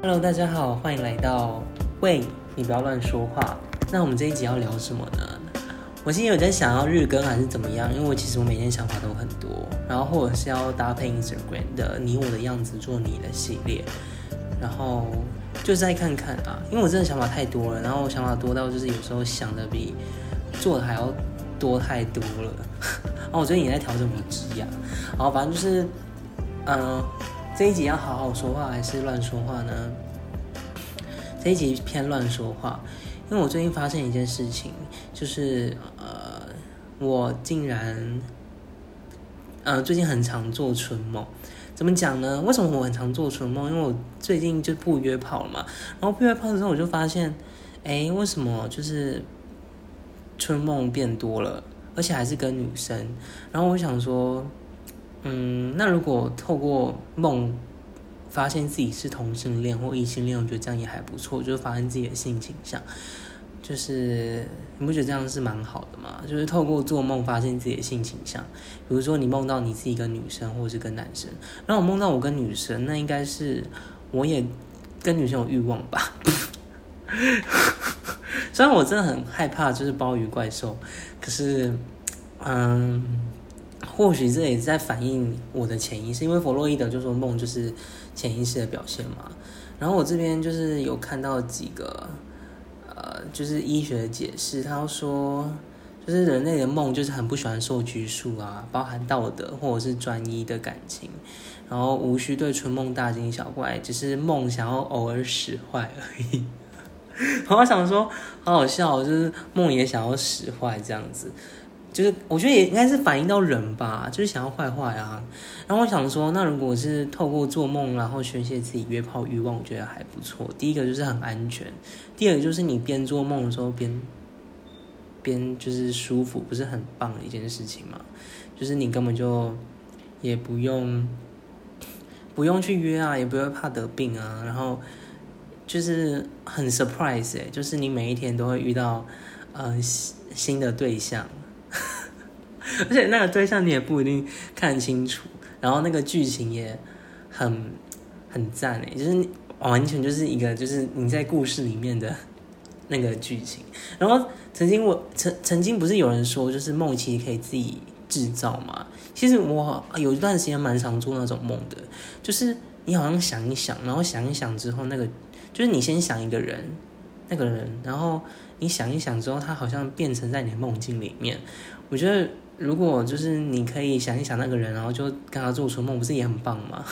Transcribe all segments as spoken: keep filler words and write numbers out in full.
Hello， 大家好，欢迎来到喂，你不要乱说话。那我们这一集要聊什么呢？我今天有在想要日更还是怎么样，因为我其实我每天想法都很多，然后或者是要搭配 Instagram 的你我的样子做你的系列，然后就再看看啊，因为我真的想法太多了，然后我想法多到就是有时候想的比做的还要多太多了。然后我最近也在调整我的职业，然后反正就是，嗯、呃。这一集要好好说话还是乱说话呢？这一集偏乱说话，因为我最近发现一件事情，就是呃，我竟然呃最近很常做春梦。怎么讲呢？为什么我很常做春梦？因为我最近就不约炮了嘛，然后不约炮之后我就发现，哎，为什么就是春梦变多了，而且还是跟女生？然后我想说。嗯，那如果透过梦发现自己是同性恋或异性恋，我觉得这样也还不错，就是发现自己的性倾向，就是你不觉得这样是蛮好的吗？就是透过做梦发现自己的性倾向，比如说你梦到你自己跟女生或者是跟男生，然后我梦到我跟女生，那应该是我也跟女生有欲望吧。虽然我真的很害怕就是鲍鱼怪兽，可是嗯。或许这也是在反映我的潜意识，因为弗洛伊德就说梦就是潜意识的表现嘛。然后我这边就是有看到几个呃，就是医学的解释，他说就是人类的梦就是很不喜欢受拘束啊，包含道德或者是专一的感情，然后无需对春梦大惊小怪，只是梦想要偶尔使坏而已。然后我想说，好好笑，就是梦也想要使坏这样子。就是我觉得也应该是反映到人吧，就是想要坏坏啊。然后我想说，那如果是透过做梦然后宣泄自己约炮欲望，我觉得还不错。第一个就是很安全，第二个就是你边做梦的时候边边就是舒服，不是很棒的一件事情嘛？就是你根本就也不用不用去约啊，也不会怕得病啊，然后就是很 surprise 哎、欸，就是你每一天都会遇到呃新的对象。而且那个对象你也不一定看清楚，然后那个剧情也很很赞诶，就是完全就是一个就是你在故事里面的那个剧情。然后曾经我曾曾经不是有人说，就是梦其实可以自己制造嘛？其实我有一段时间蛮常做那种梦的，就是你好像想一想，然后想一想之后，那个就是你先想一个人，那个人，然后你想一想之后，他好像变成在你的梦境里面。我觉得。如果就是你可以想一想那个人，然后就跟他做春梦，不是也很棒吗？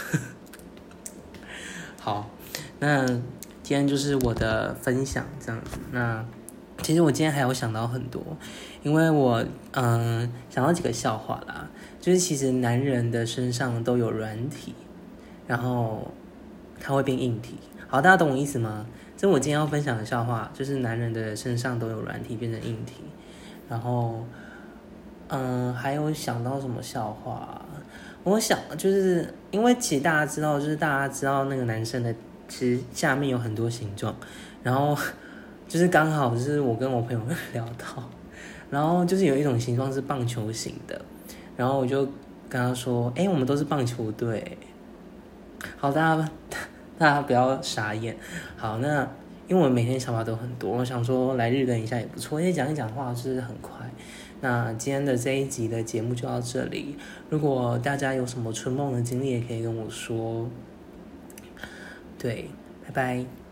好，那今天就是我的分享这样子。那其实我今天还有想到很多，因为我嗯想到几个笑话啦，就是其实男人的身上都有软体，然后他会变硬体。好，大家懂我意思吗？这我今天要分享的笑话，就是男人的身上都有软体变成硬体，然后。嗯，还有想到什么笑话啊？我想就是因为其实大家知道，就是大家知道那个男生的其实下面有很多形状，然后就是刚好就是我跟我朋友聊到，然后就是有一种形状是棒球形的，然后我就跟他说：“哎、欸，我们都是棒球队。”好，大家大家不要傻眼。好，那因为我每天想法都很多，我想说来日更一下也不错，因为讲一讲话就是很快。那今天的这一集的节目就到这里。如果大家有什么春梦的经历，也可以跟我说。对，拜拜。